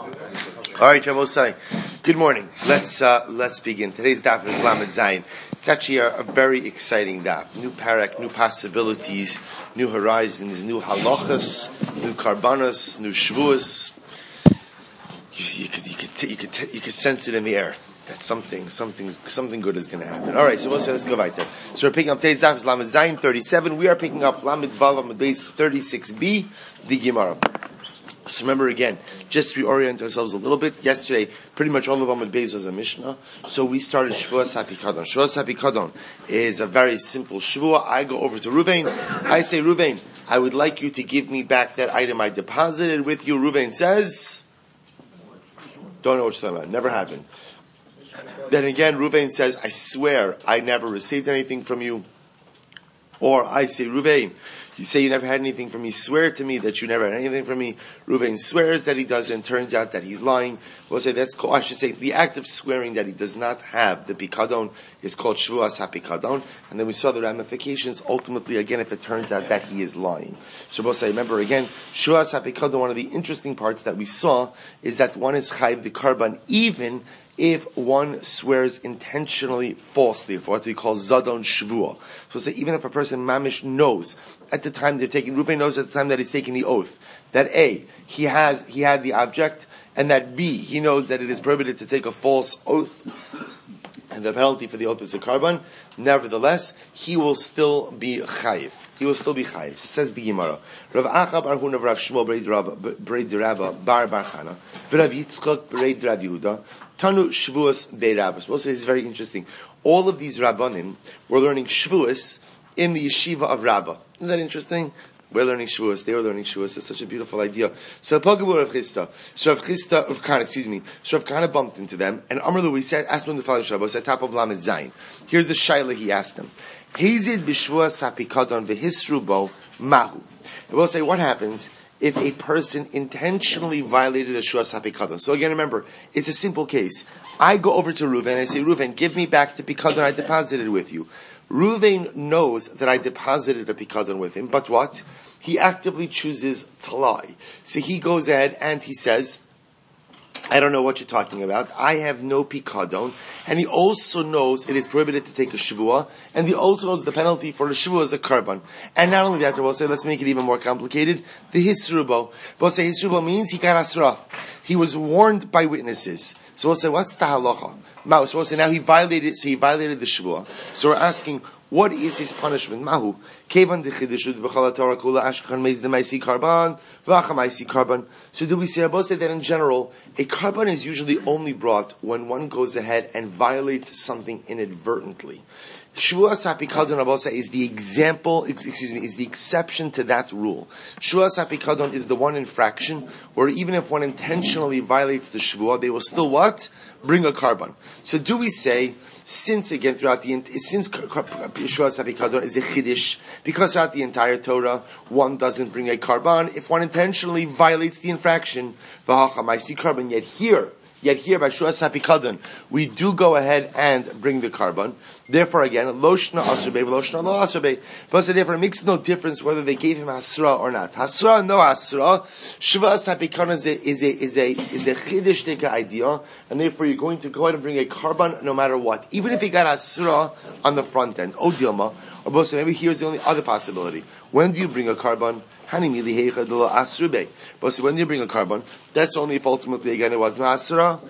All right, Rabosai. Good morning. Let's begin. Today's daf is Lamed Zayin. It's actually a very exciting daf. New parak, new possibilities, new horizons, new halachas, new karbanos, new shvuas. You could sense it in the air that something good is going to happen. All right, so we'll say let's go right there. So we're picking up today's daf is Lamed Zayin 37. We are picking up Lamed Vav Amud Beis 36b, the Gemara. So remember again, just to reorient ourselves a little bit. Yesterday, pretty much all of Amud Beis was a Mishnah. So we started Shvuas HaPikadon. Shvuas HaPikadon is a very simple Shvuah. I go over to Ruvain. I say, Ruvain, I would like you to give me back that item I deposited with you. Ruvain says, don't know what you're talking about. Never happened. Then again, Ruvain says, I swear I never received anything from you. Or I say, Ruvain, you say you never had anything from me. Swear to me that you never had anything from me. Ruvain swears that he does, and turns out that he's lying. We'll say that's called, I should say, the act of swearing that he does not have the pikadon is called shvuas hapikadon. And then we saw the ramifications. Ultimately, again, if it turns out that he is lying. So we'll say, remember again, shvuas hapikadon. One of the interesting parts that we saw is that one is chayv the karban even if one swears intentionally falsely, for what we call zadon shvuah. So say even if a person mamish knows at the time they're taking, Ruvain knows at the time that he's taking the oath, that A, he had the object, and that B, he knows that it is prohibited to take a false oath, and the penalty for the oath is a karban. Nevertheless, he will still be chayiv. He will still be chayiv. Says the Gemara. Rav Acha bar Huna Rav Shmuel Breid Rava bar Chana v'Rav Yitzchak Breid Rav Yehuda Tanu Shvuas Be'Rabbos. We'll say this is very interesting. All of these Rabbanim were learning Shvuas in the yeshiva of Rabbah. Isn't that interesting? We're learning Shvuas. They were learning Shvuas. It's such a beautiful idea. So Pagabu Rav Chisda. So Rav Kana bumped into them, and Amrlu, we said, asked him to follow Shabbos at top of Lamed Zayin. Here's the shaila he asked them. Hazid b'Shvuas hapikadon v'hisru bo mahu. We'll say, what happens if a person intentionally violated a shvuas hapikadon? So again, remember, it's a simple case. I go over to Ruvain, I say, Ruvain, give me back the pikadon I deposited with you. Ruvain knows that I deposited a pikadon with him, but what? He actively chooses to lie. So he goes ahead and he says, I don't know what you're talking about. I have no pikadon. And he also knows it is prohibited to take a shvuah. And he also knows the penalty for a shvuah is a karban. And not only that, we'll say, let's make it even more complicated. The hisrubo. We'll say hisrubo means he got asra. He was warned by witnesses. So we'll say, what's the halacha? So we'll say, now he violated the shvuah. So we're asking, what is his punishment? Mahu. Kevan dechidishud b'chala Torah kula ashkan meiz demaisi karban v'achamaisi karban. So do we say, Rabbi say that in general, a karban is usually only brought when one goes ahead and violates something inadvertently. Shvuas hapikadon, Rabbi say, is the is the exception to that rule. Shvuas hapikadon is the one infraction where even if one intentionally violates the shvuah, they will still what? Bring a karban. So do we say, since Shvuas HaPikadon is a chiddush, because throughout the entire Torah, one doesn't bring a karban, if one intentionally violates the infraction, v'hachamaisi karban, yet here by Shvuas HaPikadon, we do go ahead and bring the karban. Therefore again, loshna asrbe, loshna lo asrbe. But so therefore it makes no difference whether they gave him hasra or not. Hasra, no hasra. Shvuas HaPikadon is a chiddush idea, and therefore you're going to go ahead and bring a karban no matter what. Even if he got hasra on the front end. Oh Dilma. Or both, maybe here's the only other possibility. When do you bring a karban? But when do you bring a karban? That's only if ultimately again it was no hasra.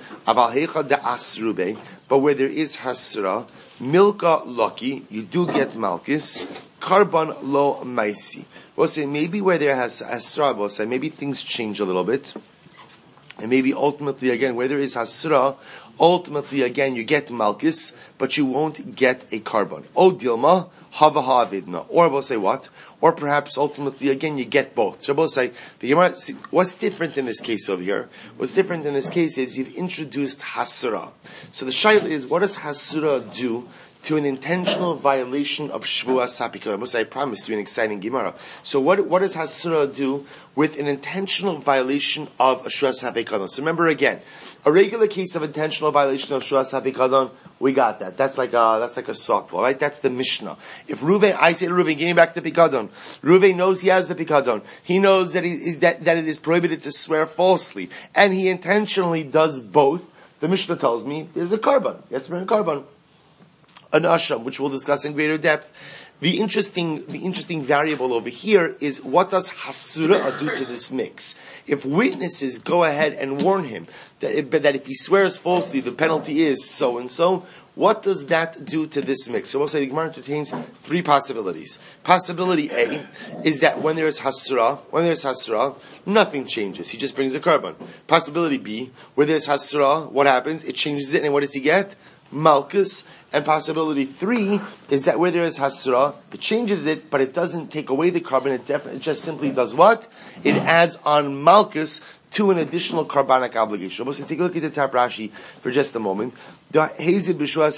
But where there is hasra, milka lucky, you do get malchus, karban lo maisi. We'll say maybe where there has hasra, we'll say maybe things change a little bit. And maybe ultimately again, where there is hasra, ultimately again you get malchus, but you won't get a karban. O dilma, hava ha'avidna. Or we'll say what? Or perhaps ultimately again you get both. So we'll say, what's different in this case over here? What's different in this case is you've introduced hasra. So the shaila is, what does hasra do to an intentional violation of Shvuas HaPikadon. I promised you an exciting Gemara. So what does Hasura do with an intentional violation of a Shvuas HaPikadon? So remember again, a regular case of intentional violation of Shvuas HaPikadon, we got that. That's like a softball, right? That's the Mishnah. If Reuven, I say to Reuven, give me back the Pikadon. Reuven knows he has the Pikadon. He knows that that it is prohibited to swear falsely, and he intentionally does both. The Mishnah tells me there's a carbon. Yes, bring a carbon. An asham, which we'll discuss in greater depth. The interesting variable over here is what does Hasura do to this mix? If witnesses go ahead and warn him that if he swears falsely, the penalty is so and so, what does that do to this mix? So we'll say the Gemara entertains three possibilities. Possibility A is that when there is Hasura, nothing changes. He just brings a carbon. Possibility B, where there's Hasura, what happens? It changes it, and what does he get? Malchus. And possibility 3 is that where there is Hasra, it changes it, but it doesn't take away the carbon, it just simply does what? It adds on Malchus to an additional carbonic obligation. Let's take a look at the Tap Rashi for just a moment. Chayiv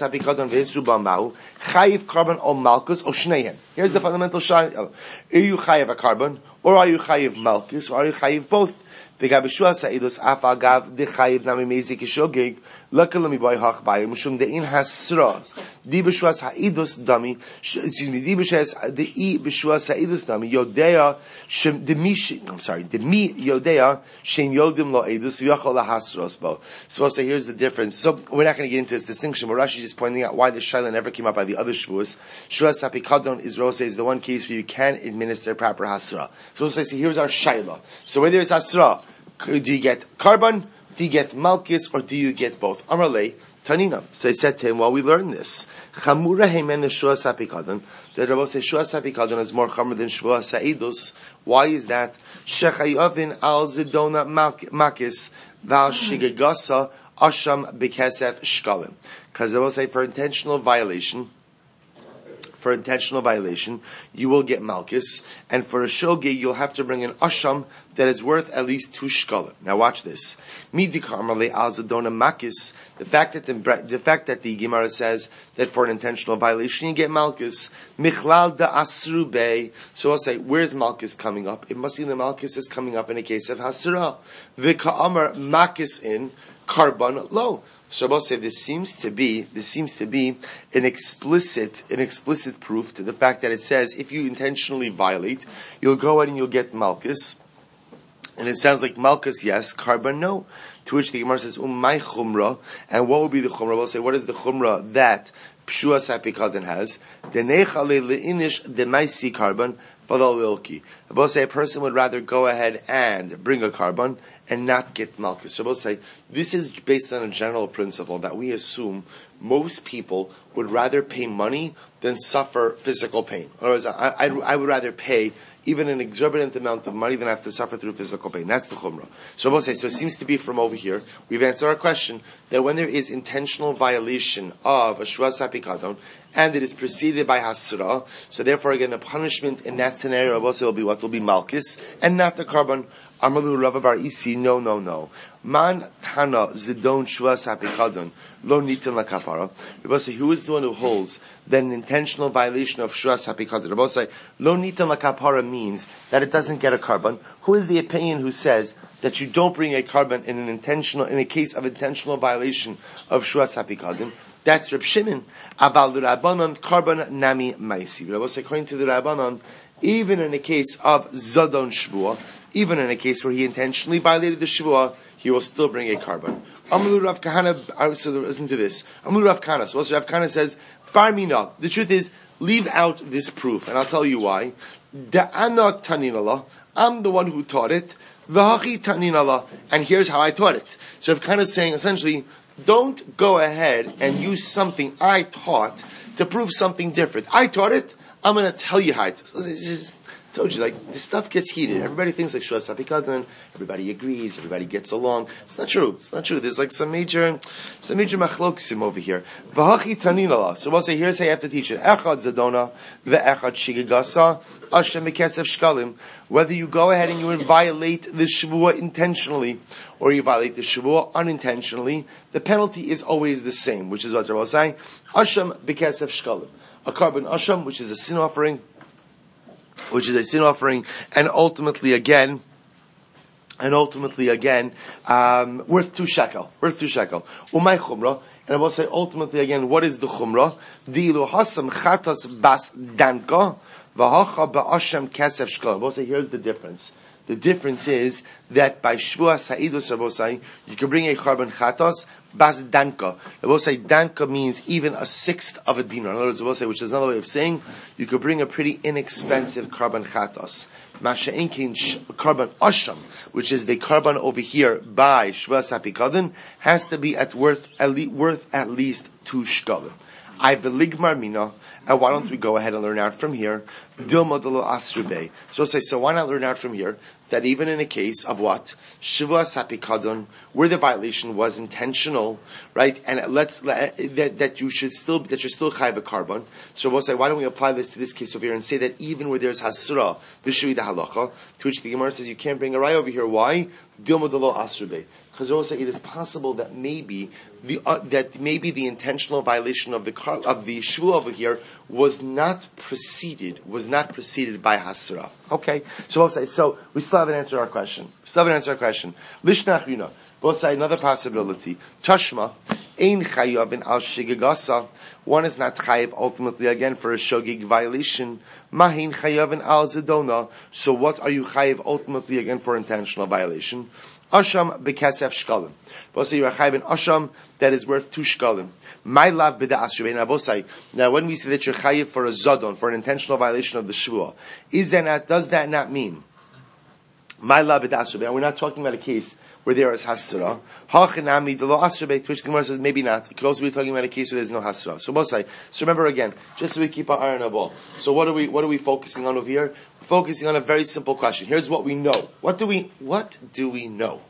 carbon or Malchus or Shnehem. Here's the fundamental shayla. Are you chayiv a carbon, or are you chayiv Malchus, or are you chayiv both? The Gabishua Sa'idos Afagav the Chayiv Nami Mezik Shogig Lakalami Boy Hach Bay Mushum the In Hasras Di Bishua Sa'idos Dami Di Bishua Sa'idos Dami Yodea Shem Demi Yodea Shem Yodim Lo Edus Yachol Hasras Bo. So I'll say here's the difference. So we're not going to get into this distinction, but Rashi is just pointing out why the Shaila never came up by the other Shvuas. Shvuas HaPikadon is the one case where you can administer proper Hasra. So we'll say, here's our Shaila. So where there is Hasra, do you get carbon, do you get Malchus, or do you get both? Amarle, Tanina. So I said to him, well, we learned this. Chamura heimen Shvuas HaPikadon. The Rabbi says Shvuas HaPikadon is more chamur than Shvuas HaEdus. Why is that? Shechayovin al zidona makis val shigegasa asham bekesef shkalim. Because I will say for intentional violation, you will get Malchus, and for a shogi, you'll have to bring an asham that is worth at least 2 shkalim. Now watch this. The fact that the Gemara says that for an intentional violation you get Malchus, michlal da asru bey. So I'll say, where's Malchus coming up? It must be the Malchus is coming up in a case of hasura. V'ka'amar makis in carbon low. So I'll say this seems to be an explicit proof to the fact that it says if you intentionally violate, you'll go ahead and you'll get Malchus. And it sounds like Malchus, yes, carbon, no. To which the Gemara says, my chumrah. And what would be the chumrah? We'll say, what is the chumrah that Pshua Sapikadon has? Denechale le'inish demaisi carbon, fadal we'll say a person would rather go ahead and bring a carbon and not get Malchus. So we'll say, this is based on a general principle that we assume most people would rather pay money than suffer physical pain. In other words, I would rather pay even an exorbitant amount of money than have to suffer through physical pain. That's the chumrah. So we'll say, so it seems to be from over here, we've answered our question, that when there is intentional violation of a Shvuas HaPikadon, and it is preceded by Hasra, so therefore again the punishment in that scenario will be what will be Malchus, and not the carbon. Amalu Rava Bar Isi, no. Man Tana Zidon Shvuas HaPikadon, Lo Nitan La Kapara. Rabbi say, who is the one who holds that an intentional violation of Shvuas HaPikadon? Rabbi say, Lo Nitan La Kapara means that it doesn't get a carbon. Who is the opinion who says that you don't bring a carbon in a case of intentional violation of Shvuas HaPikadon? That's Reb Shimon. Abal Rabbanon carbon nami maisi. Rabbi say, according to the Rabbanon, even in a case of Zadon Shvuah, even in a case where he intentionally violated the Shvuah, he will still bring a carbon. Amalu Rav Kahana, so listen to this. Amalu Rav Kahana. So also Rav Kahana says, Bar Mina. The truth is, leave out this proof, and I'll tell you why. Da'ana taninallah. I'm the one who taught it. V'hachi taninallah. And here's how I taught it. So Rav Kahana is saying, essentially, don't go ahead and use something I taught to prove something different. I taught it. I'm going to tell you how it is. Told you, like, this stuff gets heated. Everybody thinks like Shuas Apikadon. Everybody agrees. Everybody gets along. It's not true. It's not true. There's like some major machloksim over here. V'hachi taninala. So we'll say, here's how you have to teach it. Echad zadona, ve'echad shigigasa, ashem mikesef shkalim. Whether you go ahead and you violate the Shavua intentionally, or you violate the Shavua unintentionally, the penalty is always the same, which is what Rabbi was saying. Ashem mikesef shkalim. A carbon asham, which is a sin offering, and ultimately again, worth 2 shekel. Umay chumrah, and I will say ultimately again, what is the chumrah? Dilu hasam chatas bas danka, v'hacha ba'ashem kesef shkol. I will say here's the difference. The difference is that by Shvuas Ha'idus Rabosai, you can bring a carbon chatos, bas danka. Rabosai, danka means even a sixth of a dinar. In other words, Rabosai, which is another way of saying, you could bring a pretty inexpensive carbon chatos. Masha'inkin carbon asham, which is the carbon over here by Shvuas Ha'pikadon, has to be worth at least 2 shkalim. I beligmar mina. And why don't we go ahead and learn out from here? Dilma asrube. So we'll say, so why not learn out from here that even in a case of what? Shavua sapikadon, where the violation was intentional, right? And that you're still chayv a carbon. So we'll say, why don't we apply this to this case over here and say that even where there's hasura, this should be the halacha, to which the Gemara says you can't bring a raya over here. Why? Dilma asrube. Because we'll say it is possible that maybe the intentional violation of the shvu over here was not preceded by hasra. Okay, so we'll say we still haven't answered our question. Lishnach Rina. We'll say another possibility. Tashma ein chayavin al shigigasa. One is not chayav ultimately again for a shogig violation. Mahin chayavin al zedona. So what are you chayav ultimately again for intentional violation? Asham bekesef shkalim. We'll say you are chayav in asham that is worth 2 shkalim. My love b'da asrubein. Now when we say that you're chayav for a zodon, for an intentional violation of the shvua, does that not mean my love b'da asrubein? We're not talking about a case where there is hasra. Hachinami de lo asrubei, to which the Gemara says maybe not. It could also be talking about a case where there's no hasra. So both say. So remember again, just so we keep our eye on our ball. So what are we focusing on over here? We're focusing on a very simple question. Here's what we know. What do we know?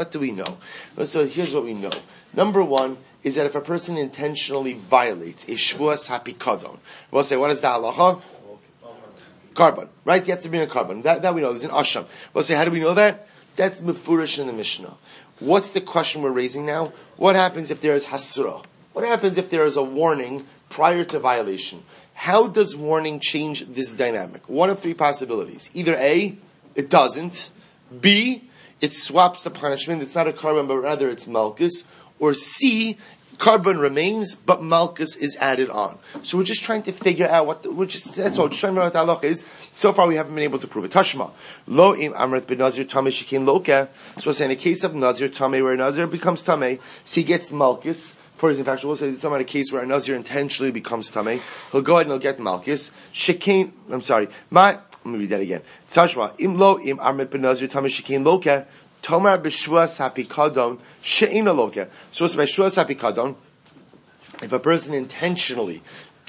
So here's what we know. Number one is that if a person intentionally violates a shvuas hapikadon, we'll say, what is the halacha? Carbon, right? You have to bring a carbon. That we know. There's an asham. We'll say, how do we know that? That's mefurish in the Mishnah. What's the question we're raising now? What happens if there is hasra? What happens if there is a warning prior to violation? How does warning change this dynamic? One of 3 possibilities. Either A, it doesn't. B, it swaps the punishment. It's not a carbon, but rather it's malchus. Or C, carbon remains, but malchus is added on. So we're just trying to figure out that's all. Just trying to know what the halacha is. So far we haven't been able to prove it. Tashma. Lo im amrit ben nazir tameh shekin loka. So we'll say in a case of nazir tameh, where nazir becomes tameh, so he gets malchus. For example, we'll say it's talking about a case where a nazir intentionally becomes tameh. He'll go ahead and he'll get malchus. Shekin, let me read that again. Tashma. Im lo im amrit ben nazir tameh shekin loka. Tomar b'shvuas hapikadon she'ina loka. So it's by shvuas hapikadon. If a person intentionally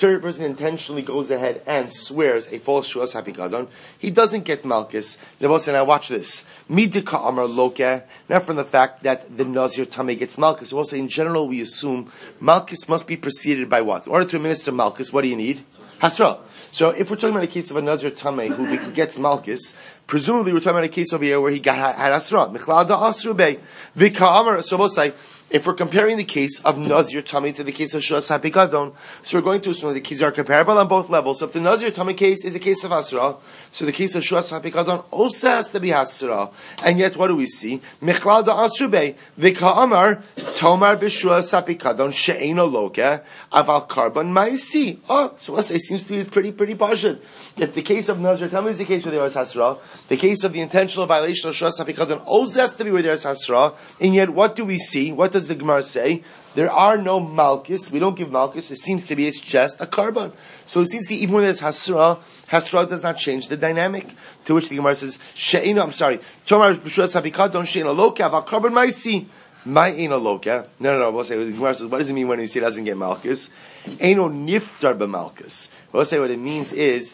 goes ahead and swears a false shvuas hapikadon, he doesn't get malchus. Now watch this. Midika amar loka. Not from the fact that the nazir tameh gets malchus. We'll say in general we assume malchus must be preceded by what? In order to administer malchus, what do you need? Hasra. So if we're talking about a case of a nazir tameh who gets malchus, presumably we're talking about a case over here where he had hasra. Michlal da asrubei. V'ka'amar. So we'll say, if we're comparing the case of nazir tameh to the case of shvuas hapikadon, so we're going to assume that the cases are comparable on both levels. So if the nazir tameh case is a case of hasra, so the case of shvuas hapikadon also has to be hasra. And yet, what do we see? Michlal da asrubei. V'ka'amar tomar b'shvuas hapikadon she'ena loka aval carbon ma'isi. So we'll say it seems to be pretty pashut. If the case of nazir tameh is the case where there was hasra, the case of the intentional violation of shvuas hapikadon also has to be where there is hasra. And yet, what do we see? What does the Gemara say? There are no malchus. We don't give malchus. It seems to be it's just a carbon. So it seems to be even when there's hasra does not change the dynamic. To which the Gemara says, Tomar b'shvuas hapikadon she'ena loka aval carbon ma'isi. Ma'ena loka. No. We'll say the Gemara says, what does it mean when you say it doesn't get malchus? Eino niftar b'malchus. We'll say what it means is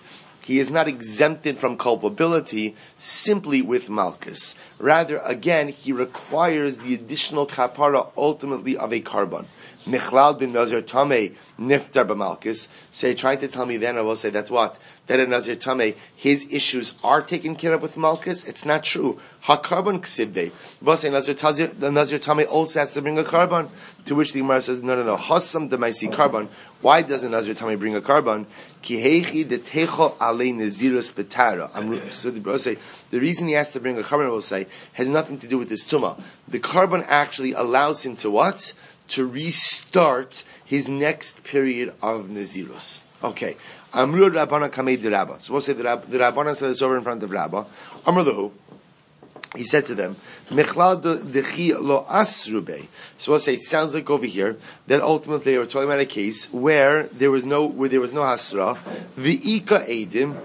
he is not exempted from culpability simply with malchus. Rather, again, he requires the additional kapara ultimately of a carbon. Michlal bin Nazir Tameh niftar b'malchus. So you're trying to tell me then, I will say that's what? That in Nazir Tameh, his issues are taken care of with malchus? It's not true. Ha-carbon ksibde. We'll say the Nazir Tameh also has to bring a carbon. To which the Gemara says, no. Hasam demaisi carbon. Why doesn't Nazir Tameh bring a carbon? Ki heichi detecho alei nazirus betara. So the Gemara say, the reason he has to bring a carbon, I will say, has nothing to do with this tumah. The carbon actually allows him to what? To restart his next period of Nazirus. Okay. Amru Rabbana Kamei de Rabba. So we'll say the Rabbana said this over in front of Rabba. Amru he said to them, Mechlal dechi lo asrube. So we'll say it sounds like over here that ultimately they were talking about a case where there was no hasra. V'ika edim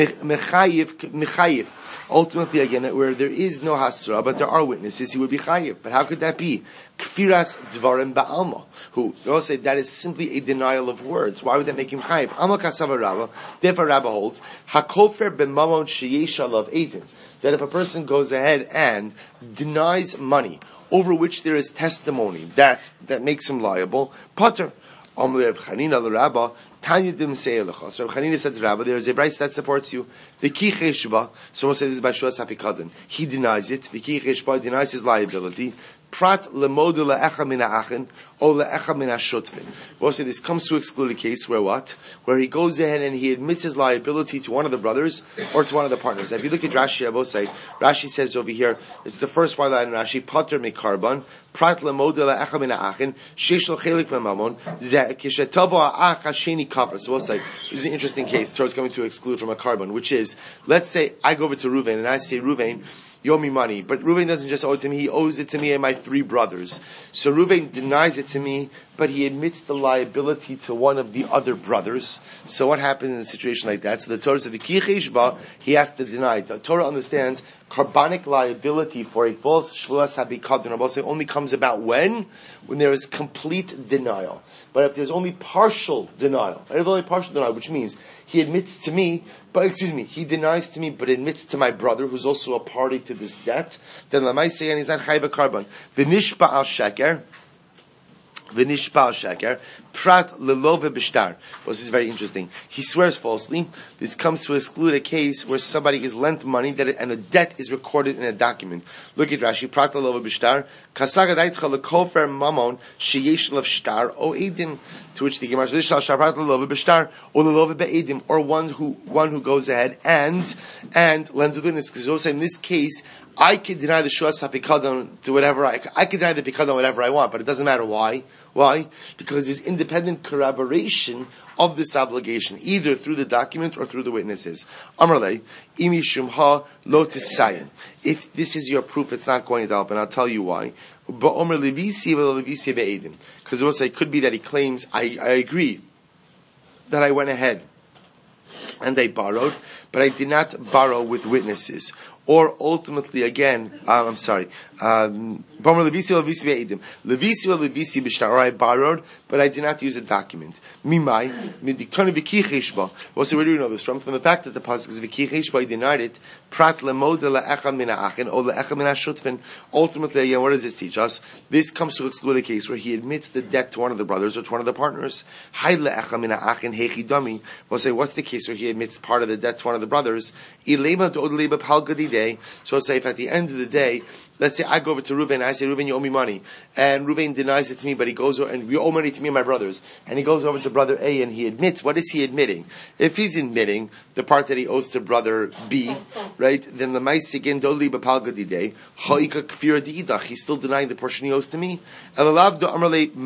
mechayiv. Ultimately, again, where there is no hasra, but there are witnesses, he would be chayiv. But how could that be? Kfiras dvarim ba'alma. Who they all say that is simply a denial of words. Why would that make him chayiv? Alma kasava Rabba. Therefore, Rabba holds hakofer b'mamon sheyesh alav edim. That if a person goes ahead and denies money over which there is testimony that makes him liable, pater. Amlev Chanina l'Rabba Tanyadim Se'elecha. So Chanina said to Rabba, there is a brayso that supports you. V'ki cheshba. So we'll say this is by Shuas Hapikadon. He denies it. V'ki cheshba denies his liability. Prat lemodu le'echa min ha'achin or le'echa min ha'shutvin. We'll say this comes to exclude a case where what? Where he goes ahead and he admits his liability to one of the brothers or to one of the partners. Now, if you look at Rashi, I will say, Rashi says over here, it's the first one line in Rashi, Pater mekarban, Prat lemodu le'echa min ha'achin, shesh lo chelik memamon, ze kishetavo ha'ach ha'sheni kafar. So we'll say, this is an interesting case. Torah is coming to exclude from a carbon, which is, let's say I go over to Ruvain and I say, Ruvain, you owe me money. But Reuven doesn't just owe it to me, he owes it to me and my 3 brothers. So Reuven denies it to me, but he admits the liability to one of the other brothers. So what happens in a situation like that? So the Torah says, he has to deny it. The Torah understands carbonic liability for a false shvuas habikadon only comes about when there is complete denial. But if there's only partial denial, which means he admits to me, he denies to me, but admits to my brother, who's also a party to this debt, then Lamai say, and he's not chayv carbon. V'nishpa al sheker, prat lelove b'shtar. Well, this is very interesting. He swears falsely. This comes to exclude a case where somebody is lent money and a debt is recorded in a document. Look at Rashi. Prat lelove b'shtar. Kasagadaitcha lekofer mamon sheyesh lev shtar o edim. To which the Gemara says, "Prat lelove b'shtar or lelove be'edim," or one who goes ahead and lends a witness. Because also in this case, I could deny the shuas hapikadon to whatever I could deny the pikadon whatever I want, but it doesn't matter why. Why? Because there's independent corroboration of this obligation, either through the document or through the witnesses. Amrlei, imi shumha lo tisayin. If this is your proof, it's not going to help, and I'll tell you why. Because it will say, it could be that he claims, I agree that I went ahead and I borrowed, but I did not borrow with witnesses. Or ultimately, again, or I borrowed, but I did not use a document. Well, so where do we know this from? From the fact that the pasuk is v'ki cheshba, he denied it. Ultimately, again, what does this teach us? This comes to exclude a case where he admits the debt to one of the brothers or to one of the partners. We'll say, what's the case where he admits part of the debt to one of the brothers? So say if at the end of the day, let's say I go over to Reuven and I say, Reuven, you owe me money. And Reuven denies it to me, but he goes over, and you owe money to me and my brothers. And he goes over to brother A and he admits, what is he admitting? If he's admitting the part that he owes to brother B, right, then the Maisigin Doli Bapalgadide, Haika Kfira Diidach, he's still denying the portion he owes to me. Elalav da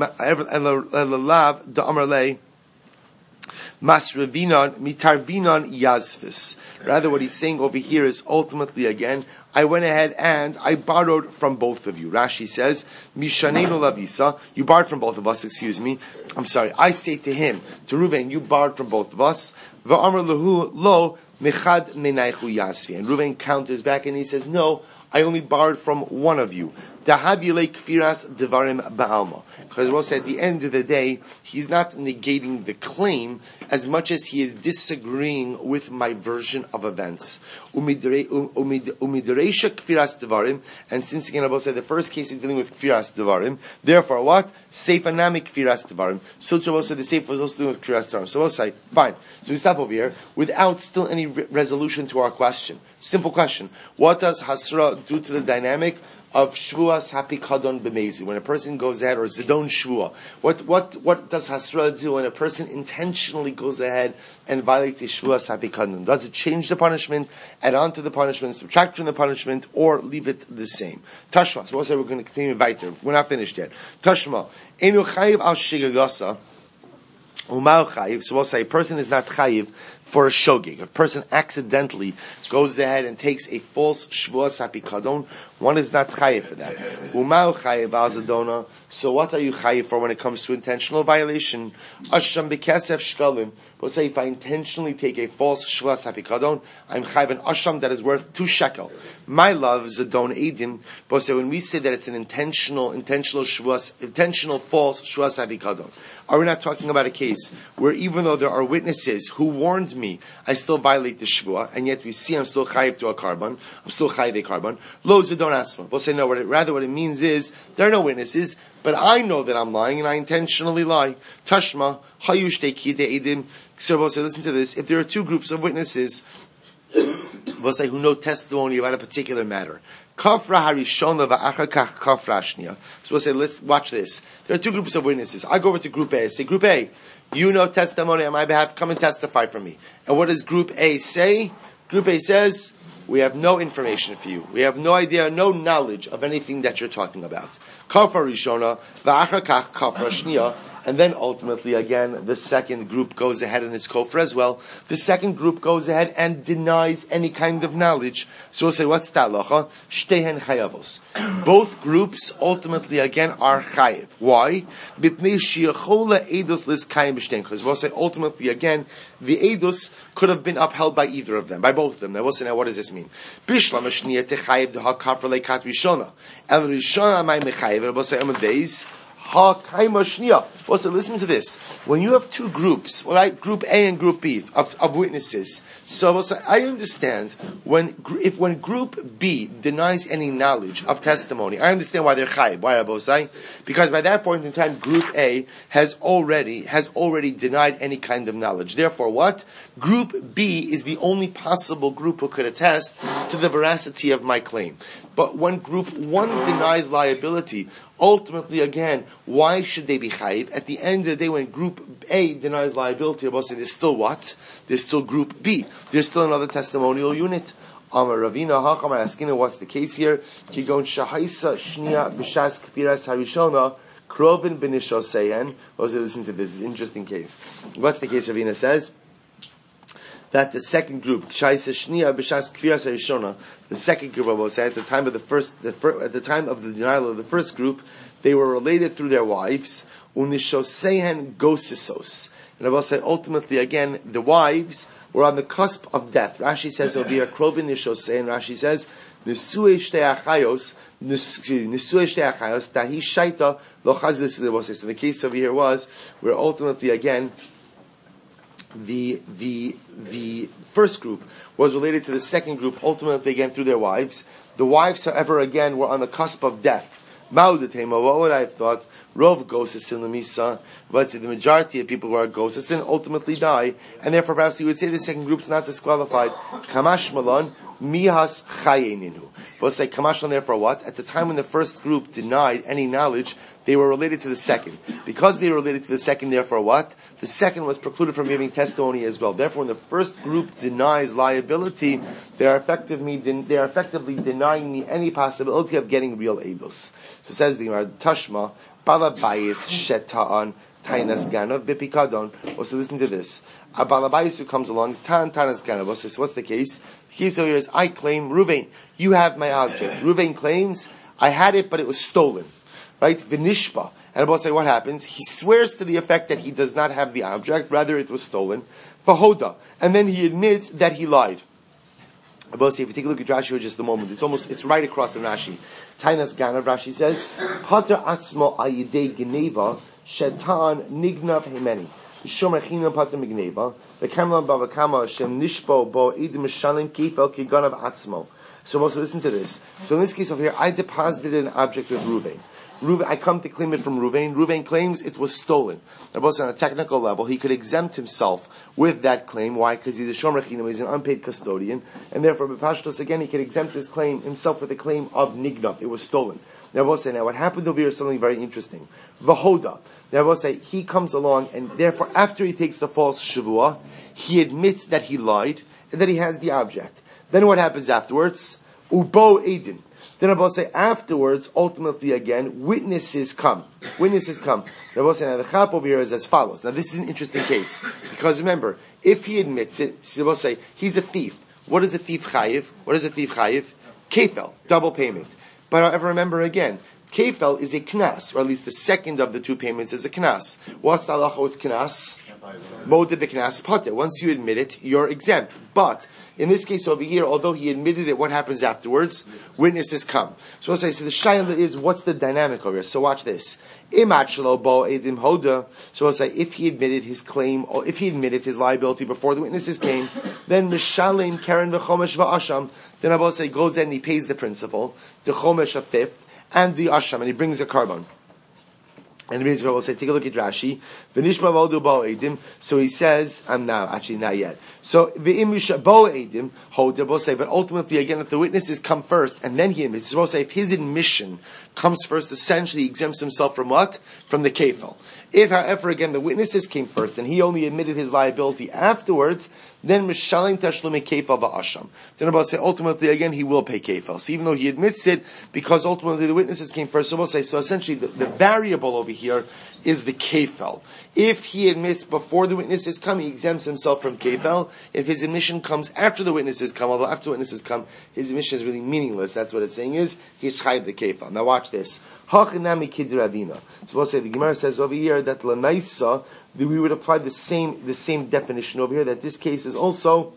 Amarle Masravinon Mitarvinon Yazvis. Rather, what he's saying over here is ultimately, again, I went ahead and I borrowed from both of you. Rashi says, Mishanenu Lavisa, you borrowed from both of us, I'm sorry, I say to him, to Reuven, you borrowed from both of us. Va'amar lahu lo mechad menaichu yasvi. And Reuven counters back and he says, no, I only borrowed from one of you. Dahabile kfiras devarim ba'alma. Because we'll say at the end of the day, he's not negating the claim as much as he is disagreeing with my version of events. Umidereisha kfiras devarim, and since again, I will say the first case is dealing with kfiras devarim. Therefore, what? Seifa nami kfiras devarim. So we'll say the seifa was also dealing with kfiras devarim. So we'll say, fine. So we stop over here without still any resolution to our question. Simple question. What does Hasra do to the dynamic of Shvuas Hapikadon B'mezi? When a person goes ahead, or Zidon Shvua, what does Hasra do when a person intentionally goes ahead and violates the Shvuas Hapikadon? Does it change the punishment, add on to the punishment, subtract from the punishment, or leave it the same? Tashma. So we'll say we're going to continue weiter. We're not finished yet. Tashma. Enu Chayiv al Shigagasa. Umal Chayiv. So we'll say a person is not Chayiv for a shogeg. A person accidentally goes ahead and takes a false shvuas hapikadon, one is not chayiv for that. Umal chayiv al zadona. So what are you chayiv for when it comes to intentional violation? Asham bekesef shkalim. We'll say if I intentionally take a false shvuas hapikadon, I'm chayiv an asham that is worth 2 shekel. My love zadon edim. We'll say when we say that it's an intentional false shvuas hapikadon, are we not talking about a case where even though there are witnesses who warned me, I still violate the shvua, and yet we see I'm still chayiv to a carbon, I'm still chayiv a carbon. Lo zedon asma. We'll say no. Rather, what it means is there are no witnesses, but I know that I'm lying, and I intentionally lie. Tashma hayush te'kide edim. So we'll say, listen to this. If there are 2 groups of witnesses, we'll say who know testimony about a particular matter. Kafra harishona va'achakach kafra shnia. So we'll say, let's watch this. There are 2 groups of witnesses. I go over to Group A. I say, Group A, you know testimony on my behalf. Come and testify for me. And what does Group A say? Group A says, we have no information for you. We have no idea, no knowledge of anything that you're talking about. Kafra rishona va'achakach kafra shnia. And then ultimately, again, the second group goes ahead and is kofar as well. The second group goes ahead and denies any kind of knowledge. So we'll say, what's that lacha? Shtehen chayavos. Both groups ultimately, again, are chayiv. Why? Because we'll say, ultimately, again, the edus could have been upheld by either of them, by both of them. Now we'll say, now what does this mean? Bishlam hashniya techayiv deha kafra leikat rishona. El rishona may mechayiv. We'll say, days. Well, so listen to this. When you have 2 groups, right, Group A and Group B of witnesses, so we'll say, I understand when Group B denies any knowledge of testimony, I understand why they're chayiv. Why, Rabosai? Because by that point in time, Group A has already denied any kind of knowledge. Therefore, what? Group B is the only possible group who could attest to the veracity of my claim. But when Group 1 denies liability, ultimately, again, why should they be chayiv? At the end of the day, when Group A denies liability, we'll say there's still what? There's still Group B. There's still another testimonial unit. Amar Ravina, Hachamar Askina, what's the case here? Kigon shahaisa shnia b'shas kfiras harishona krovin b'nishoseyen. Well, listen to this. It's an interesting case. What's the case? Ravina says that the second group, the second group, I will say, at the time of the time of the denial of the first group, they were related through their wives, unishosehan gosisos. And I will say, ultimately, again, the wives were on the cusp of death. Rashi says over here, krovin nishosehan. Rashi says, nisue shtei achayos, tahi shaita lo chazlis. So the case over here was where ultimately, again, the first group was related to the second group, ultimately again through their wives. The wives, however, again were on the cusp of death. What would I have thought? Rov gosesin lemisa, but the majority of people who are gosesin ultimately die, and therefore perhaps you would say the second group is not disqualified. Kamash malon mihas chayeininu. We'll say kamash malon. Therefore, what? At the time when the first group denied any knowledge, they were related to the second. Because they were related to the second, therefore what? The second was precluded from giving testimony as well. Therefore, when the first group denies liability, they are effectively denying me any possibility of getting real eidos. So says the Gemara, Tashma, Balabayis Shetaan Tainas Ganav Bipikadon. So listen to this. A Balabayis who comes along, Tainas Ganav. So what's the case? The case over here is, I claim, Ruvain, you have my object. Ruvain claims, I had it, but it was stolen. Right? Vinishpa. And I'll say what happens. He swears to the effect that he does not have the object, rather it was stolen. Fahoda. And then he admits that he lied. If you take a look at Rashi for just a moment, it's right across from Rashi. Tainas Ganav, Rashi says, Pater atzmo ayidei geneva, shetan nignav hemeni. Shomer chinam pater migneva, the kamlan bavakama shem nishbo bo idim shalim kifel kiganav atzmo. So also listen to this. So in this case over here, I deposited an object with Reuven. I come to claim it from Reuven. Reuven claims it was stolen. Now, both on a technical level, he could exempt himself with that claim. Why? Because he's a shomer chinam, he's an unpaid custodian, and therefore, b'pashtos again, he could exempt his claim himself with the claim of nignav. It was stolen. Now, we'll say, now what happened over here is something very interesting. Vahoda. Now, we'll say, he comes along, and therefore, after he takes the false shavua, he admits that he lied, and that he has the object. Then what happens afterwards? Ubo edin. Then Rabbi say afterwards, ultimately again, witnesses come. Witnesses come. Rabbi say now the chap over here is as follows. Now this is an interesting case because remember, if he admits it, Rabbi say he's a thief. What is a thief chayiv? What is a thief chayiv? Kefel, double payment. But however, remember again, kefel is a knas, or at least the second of the two payments is a knas. What's the halacha with knas? Modeh the knas pater. Once you admit it, you're exempt. But in this case over here, although he admitted it, what happens afterwards? Witnesses come. So I'll say, so the shayla is, what's the dynamic over here? So watch this. Imachlo bo edim hoda. So I'll say, if he admitted his claim, or if he admitted his liability before the witnesses came, then mishalim karen v'chomesh v'asham. Then I'll say, goes in and he pays the principal, the chomesh a fifth, and the asham, and he brings a carbon. And the Rebbe will say, take a look at Rashi. V'nishma v'odu bo edim. So he says, actually not yet. So v'im bo edim, hoda, will say, but ultimately again, if the witnesses come first, and then he admits, will say, if his admission comes first, essentially he exempts himself from what? From the kefel. If, however, again, the witnesses came first, and he only admitted his liability afterwards, then mishalim tashlumi kefel va'asham. Then Rabbi say, ultimately again, he will pay kefel. So even though he admits it, because ultimately the witnesses came first, so we'll say, so essentially the variable over here is the kefel. If he admits before the witnesses come, he exempts himself from kefel. If his admission comes after the witnesses come, although after the witnesses come, his admission is really meaningless. That's what it's saying is, he's chayv the kefel. Now watch this. Hachinami kidravina. So we'll say, the Gemara says over here that lemaisa, that we would apply the same definition over here, that this case is also,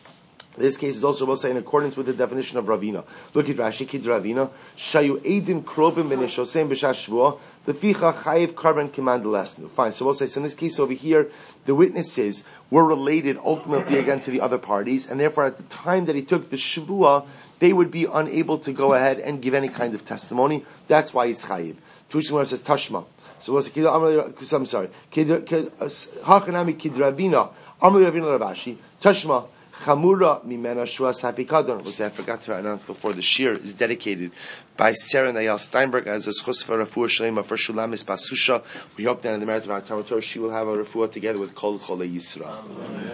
we'll say, in accordance with the definition of Ravina. Look at Rashi, Kid Ravina. Shayu Eidim Krovim Beneshosem B'Shash Shvuah, the Ficha Chayiv Karban Command Lesnu. Fine, so we'll say, so in this case over here, the witnesses were related ultimately again to the other parties, and therefore at the time that he took the Shvuah, they would be unable to go ahead and give any kind of testimony. That's why he's Chayiv. To which the Gemara says, Tashma. So we'll say, I'm sorry. Hachanami Kidrabina, Amr Ravina Rabashi, Tashma, Chamura Mimena Shuas Hapikadon. I forgot to announce before, the shir is dedicated by Sarah Nayal Steinberg as a schus for refuah shlema for Shulamis Basusha. We hope that in the merit of our Torah she will have a refuah together with Kol Chole Yisra.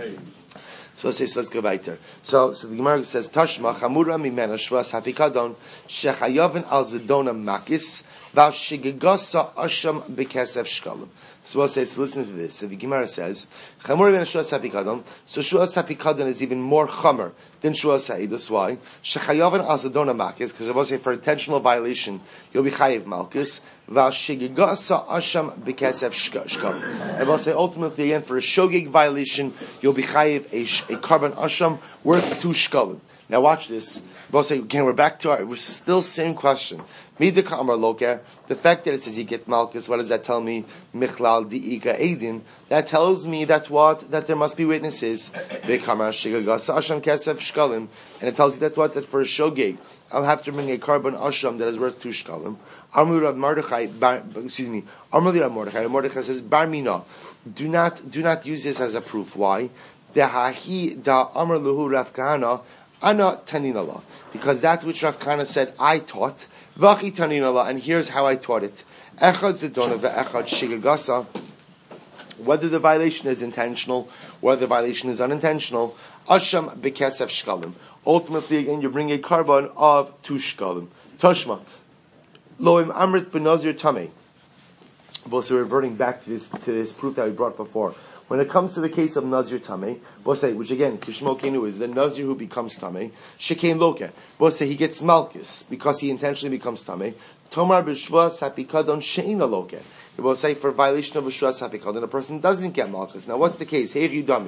So let's go back there. So the Gemara says, Tashma Chamura Mimena Shuas Hapikadon Shechayavin Al Zedona Makis Val Shigigasa Asham Bekesef Shkalim. So we'll say, so listen to this. So the Gemara says, Chamur ben Shuas Hapikadon. So Shuas Hapikadon is even more chamer than Shuas Ha'edus. Why? Shechayavan Azadona Makis, because I will say for intentional violation, you'll be chayiv Malkus. Val Shigigasa Asham Bekesef Shkalim. I will say ultimately again, for a shogig violation, you'll be chayiv a carbon Asham worth 2 shkalim. Now watch this. We'll say, again, we're back to we're still same question. Midika Amar Loka, the fact that it says you get Malchus, what does that tell me? Michlal Di'ika Eidin. That tells me that what? That there must be witnesses. Bekamar Shigagasa Asham Kesef Shkalim. And it tells you that what? That for a shogeg, I'll have to bring a carbon Asham that is worth 2 Shkalim. Amr Rav Mordechai, Amr Rav Mordechai. Mordechai says, Barmina. Do not use this as a proof. Why? Dehahi da Amr Luhu Rav Kahana, Ana Taninala. Because that which Rav Kahana said, I taught, Vachi Taninala, and here's how I taught it. Echad Zedona ve'echad Shigagasa. Whether the violation is intentional, whether the violation is unintentional, Asham Bekesef Shkalim. Ultimately, again, you bring a carbon of 2 Shkalim. Toshma. Loim Amrit Benazir Tameh. So reverting back to this proof that we brought before. When it comes to the case of Nazir Tameh, we'll say, which again, Kishmo Kenu is the Nazir who becomes Tameh, Shekain Loke. We'll say he gets Malchus because he intentionally becomes Tameh. Tomar B'Shvua Sapikadon Sheina Loke. We'll say for violation of a Shvua Sapikadon, a person doesn't get Malchus. Now what's the case? Hey Yudami.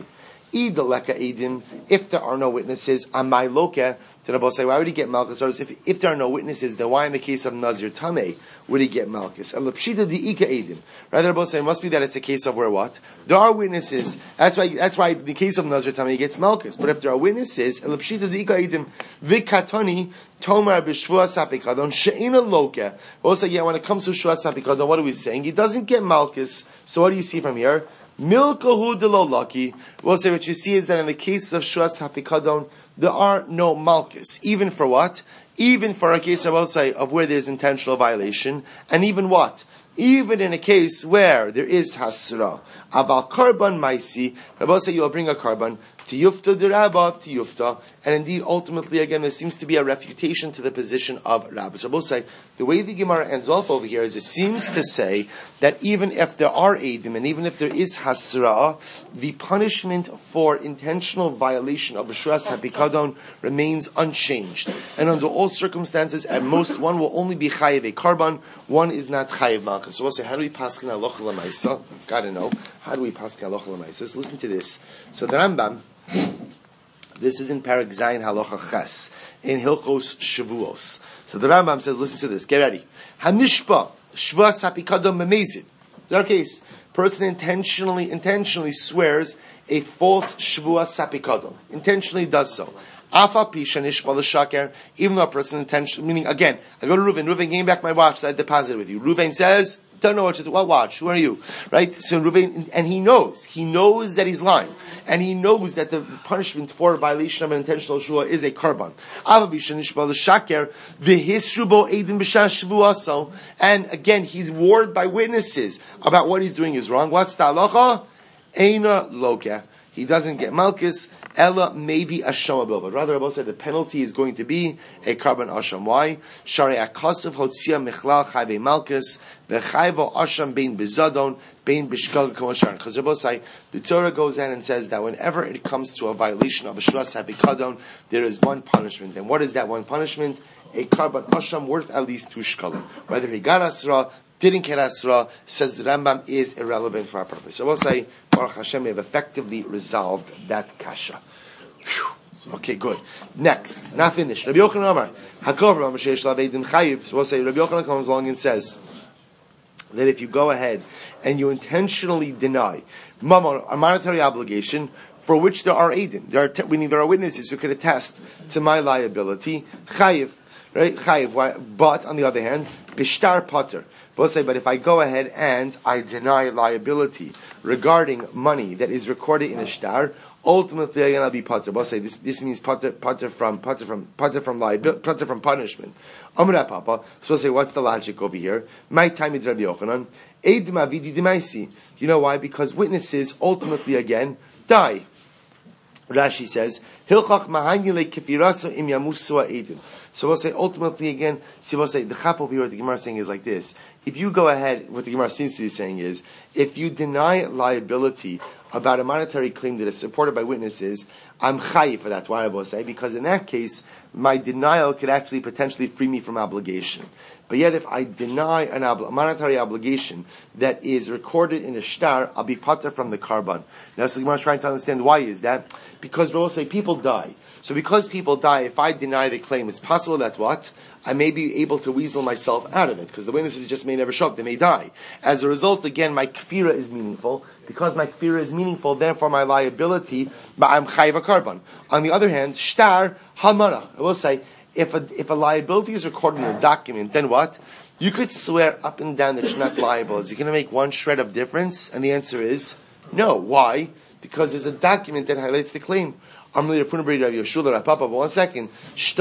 Idaleka edim, if there are no witnesses, amai loke, to Rabbi say, why would he get malchus? Or if there are no witnesses, then why in the case of Nazir Tameh would he get malchus? And Lapshita di Ika edim. Rather, Rabbi say, it must be that it's a case of where what? There are witnesses. That's why in the case of Nazir Tameh he gets malchus. But if there are witnesses, and Lapshita di Ika edim, vikatoni, Tomar b'shvua sapikadon she'ina loke. We'll say, yeah, when it comes to shvua sapikadon, what are we saying? He doesn't get malchus. So what do you see from here? Milkahu de lo lucky. We'll say what you see is that in the case of shvua sapikadon, there are no malchus. Even for what? Even for a case of, we'll say, of where there's intentional violation, and even what? Even in a case where there is hasra. About karban maisi, Rabbi say you'll bring a karban. Tiyufta derabav tiyufta, and indeed, ultimately, again, there seems to be a refutation to the position of Rabbi. So we'll say the way the Gemara ends off over here is it seems to say that even if there are edim and even if there is hasra, the punishment for intentional violation of b'shras hapikadon remains unchanged, and under all circumstances, at most, one will only be chayiv a karban, one is not chayiv malchus. So we'll say, how do we paskin halacha l'maisa? Gotta know. How do we paskin halacha l'maisa? Listen to this. So the Rambam. This is in Parak Zayin Halacha Ches in Hilchos Shavuos. So the Rambam says, listen to this. Get ready. Hanishpa shva sapikadom memezid. In our case, person intentionally swears a false shvua sapikadom. Intentionally does so. Afa pisha nishpa l'shaker. Even though a person intentionally, meaning again, I go to Reuven. Reuven, gave me back my watch that I deposited with you. Reuven says, don't know what to do. What watch? Who are you? Right? So Reuven, and he knows that he's lying. And he knows that the punishment for a violation of an intentional shvua is a karban. And again, he's warned by witnesses about what he's doing is wrong. What's the halacha? Eina loka. He doesn't get malchus. Ella maybe asham abil, but rather Rabbi said the penalty is going to be a karban asham. Why? Shari akasav hotzia michlal chayve malchus v'chayvo asham bein bezadon bein bishkal k'mosharon. Because Rabbi say the Torah goes in and says that whenever it comes to a violation of a shras habikadon, there is one punishment. And what is that one punishment? A karban asham worth at least 2 shkalim. Whether he got asra, didn't get asra, says the Rambam, is irrelevant for our purpose. So we'll say, Baruch Hashem, we have effectively resolved that kasha. Whew. Okay, good. Next, not finished. Rabbi Yochanan Amar, Hakov Rabbi Sheish Lavedim Chayiv. So we'll say, Rabbi Yochanan comes along and says that if you go ahead and you intentionally deny a monetary obligation for which there are edim, there are witnesses who could attest to my liability, Chayiv, right? Chayiv. But on the other hand, Bishtar Potter. We'll say, but if I go ahead and I deny liability regarding money that is recorded in a shtar, ultimately I'm gonna be pater. We'll say this means pater from liability, pater from punishment. Amra Papa. So we'll say, what's the logic over here? My time is Rabbi Yochanan. Edim avidi dimaisi. You know why? Because witnesses ultimately again die. Rashi says, Hilchach mahangile kefirasa im yamusua edim. So we'll say ultimately again, we'll say the chap over here what the Gemara is saying is like this. If you go ahead, what the Gemara seems to be saying is, if you deny liability about a monetary claim that is supported by witnesses, I'm chayiv for that. Why I will say? Because in that case, my denial could actually potentially free me from obligation. But yet if I deny a monetary obligation that is recorded in a shtar, I'll be pater from the karban. Now, so the Gemara is trying to understand why is that? Because we'll say people die. So because people die, if I deny the claim, it's possible that what? I may be able to weasel myself out of it, because the witnesses just may never show up, they may die. As a result, again, my kfira is meaningful. Because my kfira is meaningful, therefore my liability, I'm chayiv a karban. On the other hand, shtar, hamara. I will say, if a liability is recorded in a document, then what? You could swear up and down that you're not liable. Is it going to make one shred of difference? And the answer is no. Why? Because there's a document that highlights the claim. But 1 second.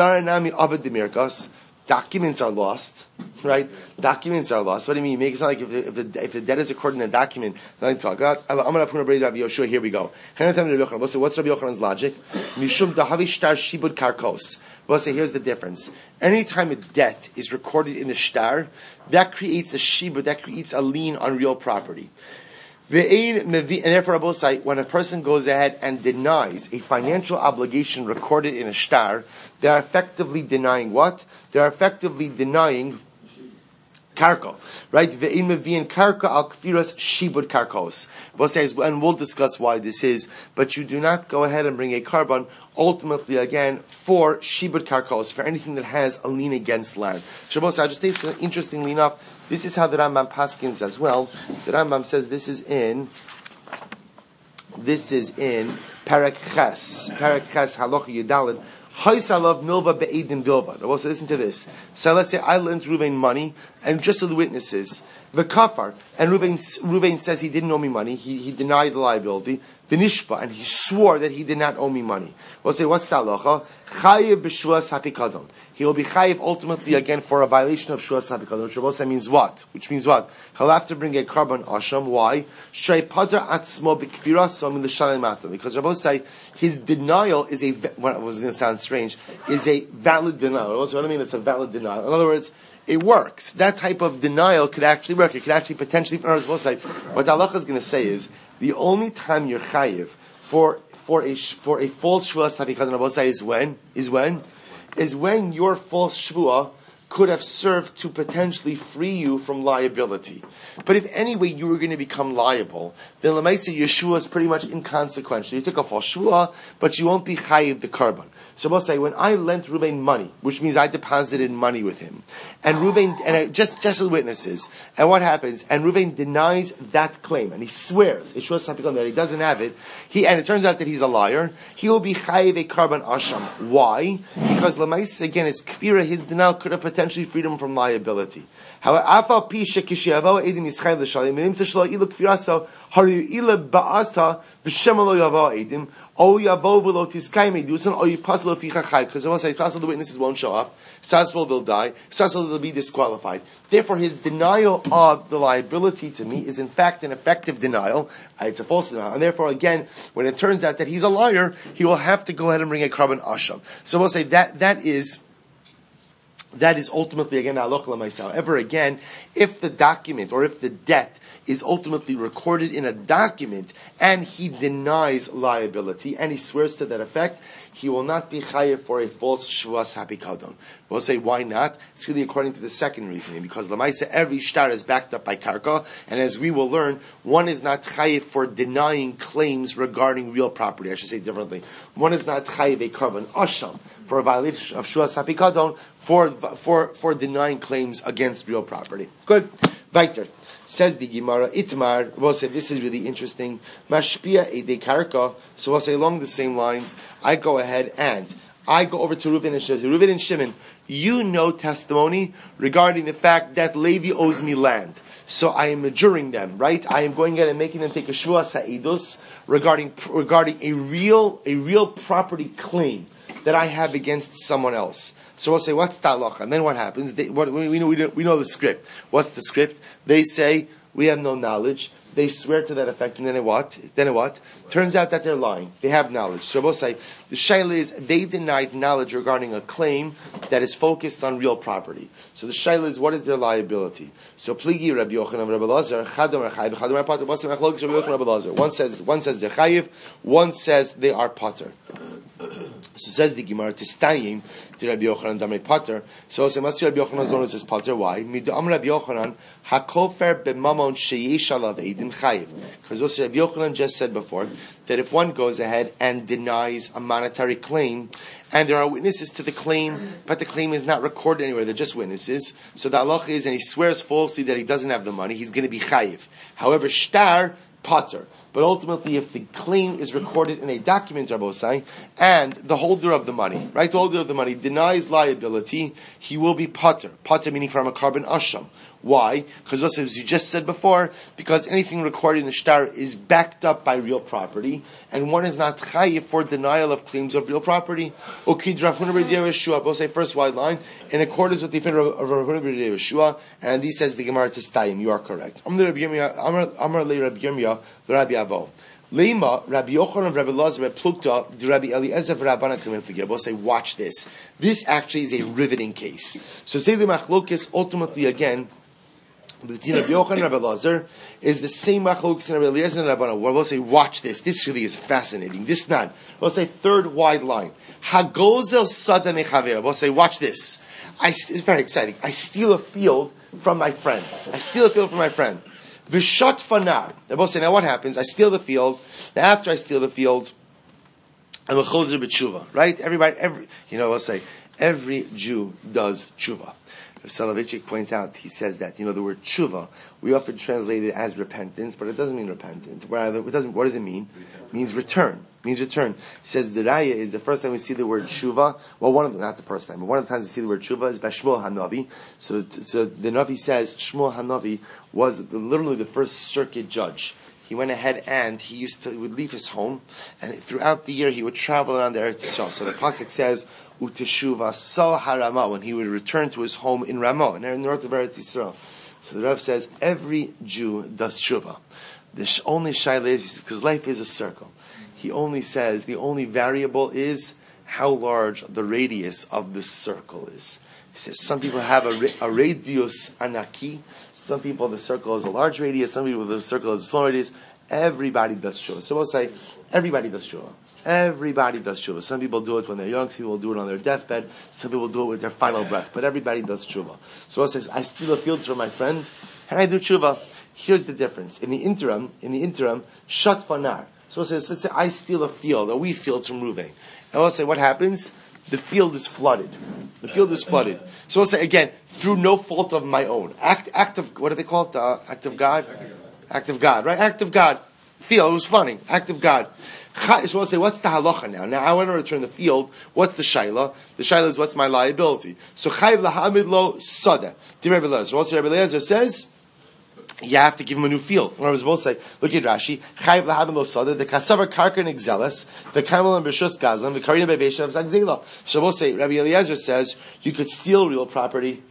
Documents are lost, right? Documents are lost. What do you mean? You make it sound like if the debt is recorded in a document, then I talk about, I'm going to put Rabbi Yoshua, here we go. What's Rabbi Yochanan's logic? Mishum dahavi shtar shibud karkos. We'll say, here's the difference. Anytime a debt is recorded in the shtar, that creates a shibud, that creates a lien on real property. And therefore, Rabbi say, when a person goes ahead and denies a financial obligation recorded in a shtar, they are effectively denying what? They are effectively denying karko, right? Ve'in mevi'in karka al kfiras shibud karkos. We'll say, and we'll discuss why this is, but you do not go ahead and bring a carbon ultimately again for shibud karkos, for anything that has a lien against land. Shabbos, I just say, interestingly enough, this is how the Rambam paskins as well. The Rambam says this is in Perek Ches Halacha Yudalid. Haisalav milva be'edim bilva. Now, listen to this. So let's say I lent Ruvain money, and just to the witnesses, the kafar, and Ruvain says he didn't owe me money. He denied the liability. The nishpa, and he swore that he did not owe me money. We'll say, what's the halacha? Chayiv b'shuas hapikadon. He will be chayiv ultimately again for a violation of shuas hapikadon. Which also means what? Which means what? He'll have to bring a carbon asham. Why? Shrei padra atzmo b'kfirasa min l'shalem matam. Because Rabbi say his denial is what was going to sound strange, is a valid denial. What I mean? It's a valid denial. In other words, it works. That type of denial could actually work. It could actually potentially, what the halacha is going to say is, the only time you're chayiv for a false shvuah sapikadon Rabosai is when your false shvuah could have served to potentially free you from liability. But if anyway you were going to become liable, then Lamaisa Yeshua is pretty much inconsequential. You took a false shvuah, but you won't be chayiv the carbon. So I'll say, when I lent Ruvain money, which means I deposited money with him, and Ruvain, just as witnesses, and what happens, and Ruvain denies that claim, and he swears, it shows something that he doesn't have it, and it turns out that he's a liar, he will be chayiv a carbon asham. Why? Because Lamaisa, again, his kfira, his denial could have potentially freed him from liability. However, afal pisha kishiyavo edim yischay l'shalim minim tishlo ilu kfiraso haru ila ba'asa v'shemalo yavo edim o yavo v'lo tiskay medusan o yipaslo ficha chay. Because once it's possible the witnesses won't show up, it's possible they'll die, it's possible they'll be disqualified. Therefore, his denial of the liability to me is in fact an effective denial. It's a false denial, and therefore, again, when it turns out that he's a liar, he will have to go ahead and bring a carbon asham. So we'll say that is ultimately, again, halacha l'maisa. However, again, if the document or if the debt is ultimately recorded in a document and he denies liability and he swears to that effect, he will not be chayiv for a false shvuas hapikadon. We'll say, why not? It's really according to the second reasoning, because l'maisa every shtar is backed up by karka, and as we will learn, one is not chayiv for denying claims regarding real property. I should say differently. One is not chayiv a carbon asham for a violation of shvuas hapikadon for denying claims against real property. Good. Weiter. Says the Gemara, Itmar, we'll say this is really interesting. Mashpia ede karka. So we'll say along the same lines, I go ahead and I go over to Reuven and Shimon. Reuven and Shimon, you know testimony regarding the fact that Levi owes me land. So I am adjuring them, right? I am going ahead and making them take a shvuah sa'idus regarding a real property claim that I have against someone else. So we'll say, what's ta'alocha? And then what happens? We know the script. What's the script? They say, we have no knowledge. They swear to that effect, and then what? Turns out that they're lying. They have knowledge. So we'll say, the shaila is, they denied knowledge regarding a claim that is focused on real property. So the shaila is, what is their liability? So pligi Rabbi Yochanan Rabbi Lazar, chadam chayiv, chadam pater, basem achlogis Rabbi Yochanan Rabbi Lazar. One says they're chayiv, one says they are pater. So says the Gemara, Tistayim, to Rabbi Yochanan Damrei Pater. So it must be Rabbi Yochanan's own says Pater. Why? Midam Rabbi Yochanan, Hakofer b'mamon sheyesh alav eidim chayiv. Because also Rabbi Yochanan just said before, that if one goes ahead and denies a monetary claim, and there are witnesses to the claim, but the claim is not recorded anywhere, they're just witnesses. So the halacha is, and he swears falsely that he doesn't have the money, he's going to be chayiv. However, shtar, Pater. But ultimately, if the claim is recorded in a document, Rabbosai, and the holder of the money, right, the holder of the money denies liability, he will be pater. Pater meaning from a carbon asham. Why? Because as you just said before, because anything recorded in the shtar is backed up by real property, and one is not chayiv for denial of claims of real property. We'll say first wide line, in accordance with the opinion of Rav Huna ben Yeshua, and he says the Gemara Tistayim, you are correct. Amar le Rabbi Yirmiyah, Rabbi Avo. Leima, Rabbi Yochanan, Rabbi Lazar, Rabbi Plukta, Rabbi Eliezer, Rabbana come together. We'll say, watch this. This actually is a riveting case. So say the machlokes ultimately again, between Rabbi Yochanan and Rabbi Lazar is the same machlokes in Rabbi Eliezer and Rabbana. We'll say, watch this. This really is fascinating. This not. We'll say third wide line. Hagozel sada mechaver. We'll say, watch this. It's very exciting. I steal a field from my friend. I steal a field from my friend. V'shot fanar. They both say, now what happens? I steal the field. Now after I steal the field, I'm a chozer b'tshuva, right? We'll say, every Jew does tshuva. Soloveitchik points out, he says that, the word tshuva, we often translate it as repentance, but it doesn't mean repentance. What does it mean? It means return. He says the raya is the first time we see the word tshuva, not the first time, but one of the times we see the word tshuva is by Shmuel Hanavi. So the Navi says, Shmuel Hanavi was literally the first circuit judge. He went ahead and he would leave his home, and throughout the year he would travel around the Eretz Yisrael. So the pasuk says, "Uteshuva so harama," when he would return to his home in Ramah, in the north of Eretz Yisrael. So the Rav says every Jew does tshuva. The only shaila is because life is a circle. He only says the only variable is how large the radius of the circle is. He says some people have a radius anaki. Some people the circle is a large radius. Some people the circle is a small radius. Everybody does tshuva. So we'll say everybody does tshuva. Everybody does tshuva. Some people do it when they're young. Some people do it on their deathbed. Some people do it with their final breath. But everybody does tshuva. So we'll say I steal a field from my friend and I do tshuva. Here's the difference. In the interim, shat fanar. So we'll say, let's say I steal a field, a wheat field from Ruvain. And we'll say what happens? The field is flooded. So we'll say again, through no fault of my own. Act of, what do they call it? Act of God? Act of God, right? Act of God. Field, it was funny. Act of God. So we'll say, what's the halacha now? Now I want to return the field. What's the shaila? The shaila is what's my liability. So chayv lahamid lo sada. Di Rebbe Eliezer. What's Rebbe Eliezer says? You have to give him a new field. In other words, we'll say, look at Rashi, Chayiv lahavim lo sada, the kasavar karka nigzeles, the kamel and b'shus gazlan, the karina bevesha of zagzela. So we'll say, Rabbi Eliezer says, you could steal real property,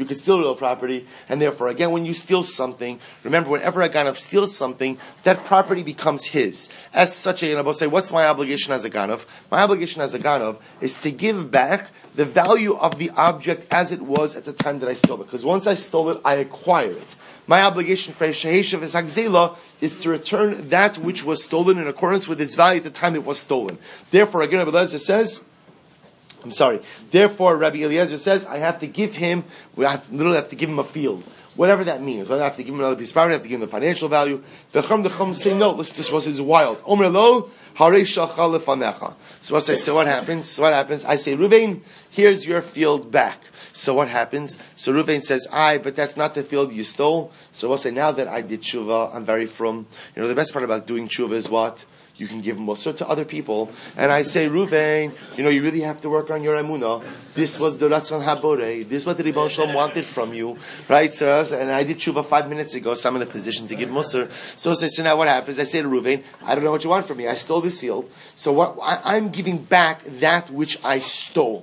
and therefore, again, when you steal something, remember, whenever a ganav steals something, that property becomes his. As such a, we'll say, what's my obligation as a ganav? My obligation as a ganav is to give back the value of the object as it was at the time that I stole it. Because once I stole it, I acquire it. My obligation for Sheheshav is Hagzela is to return that which was stolen in accordance with its value at the time it was stolen. Therefore, again, Rabbi Eliezer says, Rabbi Eliezer says, I have to give him, literally have to give him a field. Whatever that means. Whether I have to give him another piece of property, I have to give him the financial value. The Chum say no. Listen to this, is wild. Omer lo, harei shalcha lefanecha. So I say, so what happens? I say, Ruvain, here's your field back. So what happens? So Ruvain says, but that's not the field you stole. So we'll say, now that I did tshuva, I'm very from, the best part about doing tshuva is what? You can give Musar to other people. And I say, Ruvain, you really have to work on your emunah. This was the Ratzon HaBorei. This is what the Ribbon Shalom wanted from you. Right? And I did tshuva 5 minutes ago, so I'm in a position to give Musar. So now what happens? I say to Ruvain, I don't know what you want from me. I stole this field. So I'm giving back that which I stole.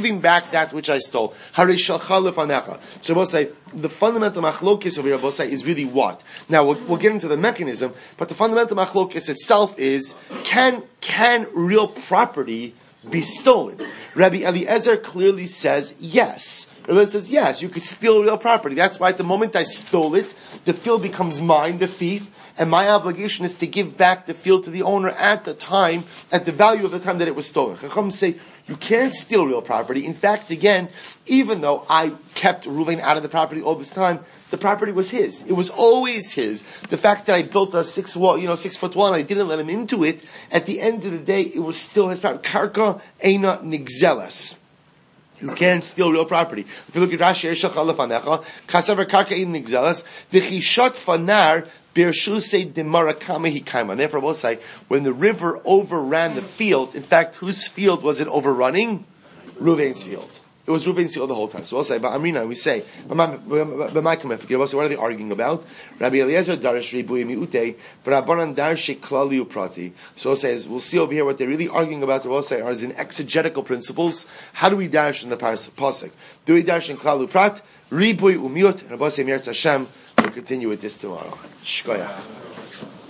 Harei shalcha lefanecha. So we'll say, the fundamental machlokis of Rabbi Osai is really what? Now we'll get into the mechanism, but the fundamental machlokis itself is, can real property be stolen? Rabbi Eliezer clearly says yes. Rabbi Eliezer says yes, you could steal real property. That's why at the moment I stole it, the field becomes mine, the fief, and my obligation is to give back the field to the owner at the value of the time that it was stolen. Chacham say, you can't steal real property. In fact, again, even though I kept Ruvain out of the property all this time, the property was his. It was always his. The fact that I built a 6 foot wall and I didn't let him into it, at the end of the day, it was still his property. Karka eina nigzelas. You can't steal real property. If you look at Rashi, kasavar karka eina nigzelas, v'chishat fanar, therefore, we'll say, when the river overran the field, in fact, whose field was it overrunning? Ruvain's field. It was Ruvain's field the whole time. So we'll say, but Amrina, we say, what are they arguing about? Rabbi Eliezer darish ribuy miute, v'Rabbanan darish klali uprati. So we'll see over here what they're really arguing about. We'll say, are in exegetical principles. How do we darish in the pasuk? Do we darish in klali uprat? Ribuy umiut, and Rabbi say, Mir Hashem. We'll continue with this tomorrow. Shkoyach.